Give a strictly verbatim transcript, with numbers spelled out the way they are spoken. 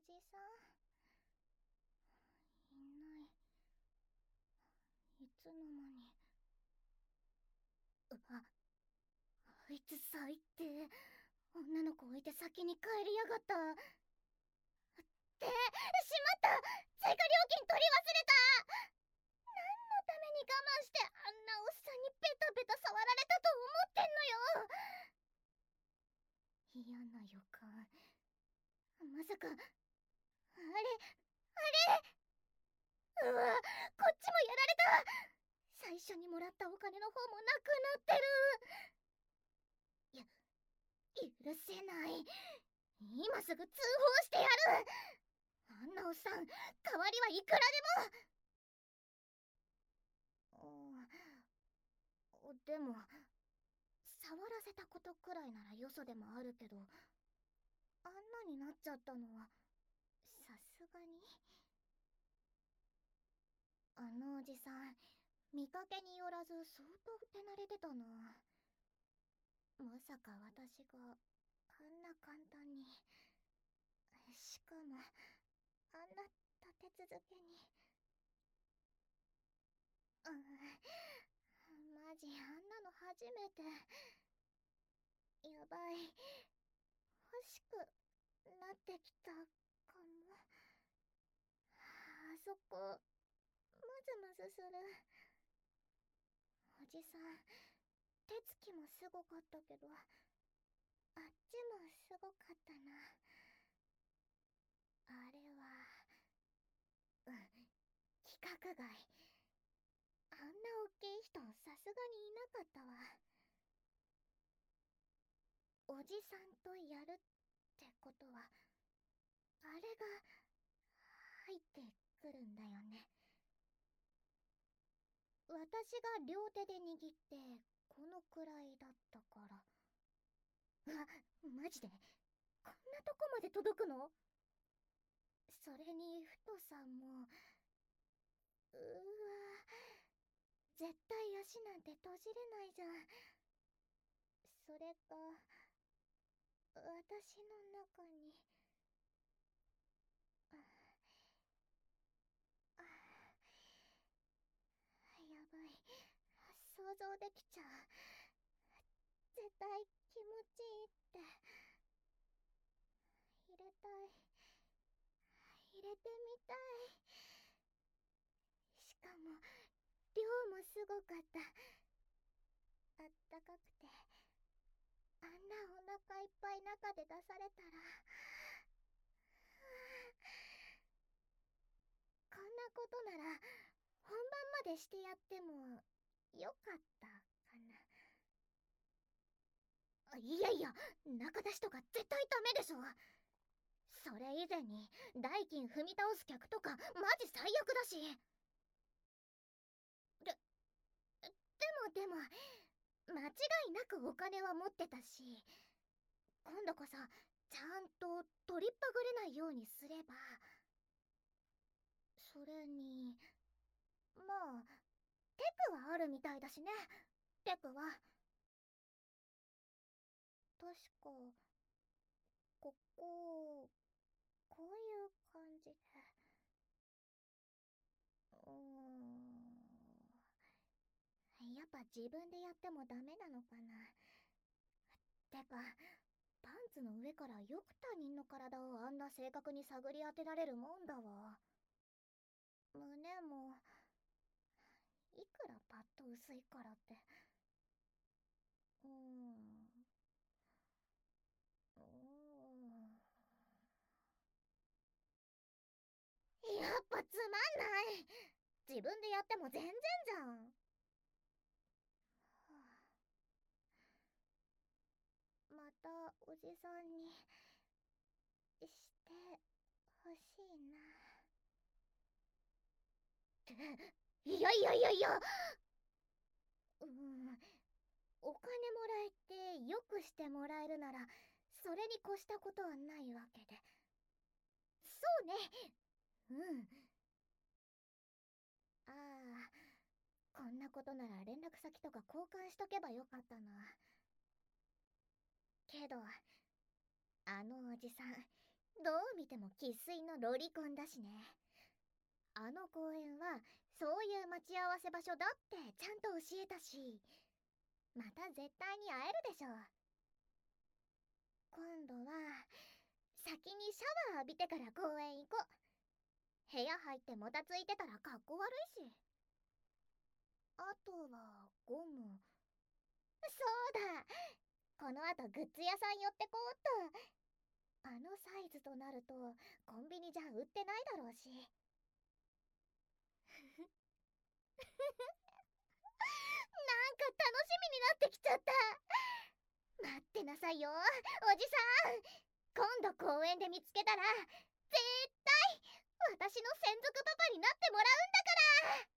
じさんいない。いつの間に。うわ、あいつ最低。女の子置いて先に帰りやがった。ってしまった、追加料金取り忘れた。何のために我慢してあんなおっさんにペタペタ触られたと思ってんのよ。嫌な予感。まさかあれあれ、うわ、こっちもやられた。最初にもらったお金の方もなくなってる。や、許せない。今すぐ通報してやる。あんなおっさん、代わりはいくらでも。でも触らせたことくらいならよそでもあるけど、あんなになっちゃったのはさすがに。あのおじさん、見かけによらず相当手慣れてたな。まさか私があんな簡単に、しかもあんな立て続けに。うん、マジあんなの初めて。やばい、欲しくなってきたかも。あそこムズムズする。おじさん、手つきもすごかったけど、あっちもすごかったな。あれは、うん、規格外。あんな大きい人さすがにいなかったわ。おじさんとやるってことは、あれが入ってくるんだよね。私が両手で握ってこのくらいだったから。あ、マジでこんなとこまで届くの？それに太さも、うわ、絶対足なんて閉じれないじゃん。それが私の中に。ああ、やばい、想像できちゃう。絶対気持ちいいって。入れたい、入れてみたい。しかも量もすごかった。あったかくて、あんなお腹いっぱい中で出されたら、こんなことなら本番までしてやってもよかったかな。いやいや、中出しとか絶対ダメでしょ。それ以前に代金踏み倒す客とかマジ最悪だし。で、でもでも間違いなくお金は持ってたし、今度こそちゃんと取りっぱぐれないようにすれば。それに、まあテクはあるみたいだしね。テクは確かここ、こういう感じで。うーん、やっぱ自分でやってもダメなのかな。てかパンツの上からよく他人の体をあんな正確に探り当てられるもんだわ。胸もいくらパッと薄いからって。うーん、うーん、やっぱつまんない。自分でやっても全然じゃん。はあ、またおじさんにしてほしいな。いやいやいやいや、うん、お金もらえてよくしてもらえるならそれに越したことはないわけで。そうね、うん。ああ、こんなことなら連絡先とか交換しとけばよかったな。けどあのおじさんどう見ても生粋のロリコンだしね。あの公園はそういう待ち合わせ場所だってちゃんと教えたし、また絶対に会えるでしょ。今度は先にシャワー浴びてから公園行こう。部屋入ってもたついてたらかっこ悪いし。あとはゴム。そうだ、このあとグッズ屋さん寄ってこうっと。あのサイズとなるとコンビニじゃ売ってないだろうし。なんか楽しみになってきちゃった。待ってなさいよ、おじさん。今度公園で見つけたら絶対私の専属パパになってもらうんだから。